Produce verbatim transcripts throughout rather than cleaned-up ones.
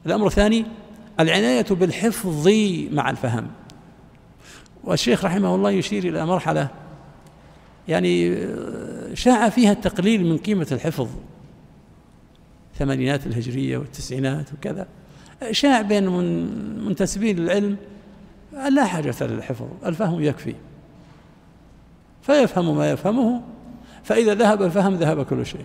الأمر الثاني العناية بالحفظ مع الفهم. والشيخ رحمه الله يشير إلى مرحلة يعني شاع فيها التقليل من قيمة الحفظ، الثمانينات الهجرية والتسعينات وكذا، شاع بين منتسبين العلم لا حاجة للحفظ، الفهم يكفي، فيفهم ما يفهمه، فإذا ذهب الفهم ذهب كل شيء.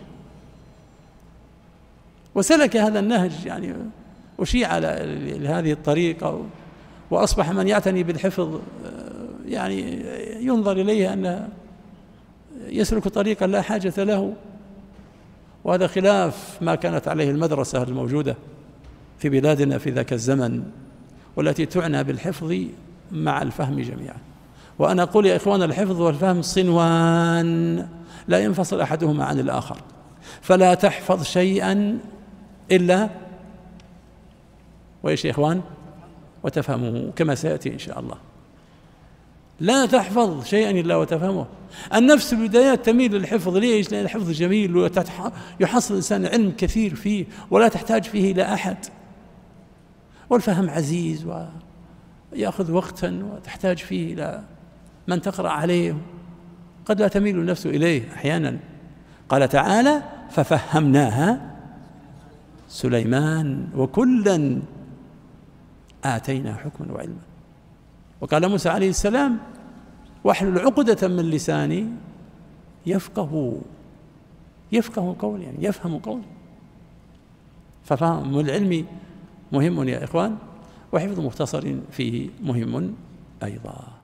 وسلك هذا النهج يعني وشيع على هذه الطريقة، وأصبح من يعتني بالحفظ يعني ينظر إليه أن يسلك طريقا لا حاجة له، وهذا خلاف ما كانت عليه المدرسة الموجودة في بلادنا في ذاك الزمن، والتي تعنى بالحفظ مع الفهم جميعا. وأنا أقول يا إخوان الحفظ والفهم صنوان لا ينفصل أحدهما عن الآخر، فلا تحفظ شيئا إلا وإيش يا إخوان وتفهمه، كما سيأتي إن شاء الله. لا تحفظ شيئا إلا وتفهمه. النفس البدايات تميل للحفظ، ليش؟ لأن الحفظ جميل ويحصل الإنسان علم كثير فيه ولا تحتاج فيه إلى أحد، والفهم عزيز ويأخذ وقتا وتحتاج فيه إلى من تقرأ عليه، قد لا تميل النفس إليه أحيانا. قال تعالى ففهمناها سليمان وكلا آتينا حكما وعلما. وقال موسى عليه السلام واحلل عقدة من لساني يفقه يفقه قولي، يعني يفهم قولي. ففهم العلم مهم يا إخوان، وحفظ مختصر فيه مهم أيضا.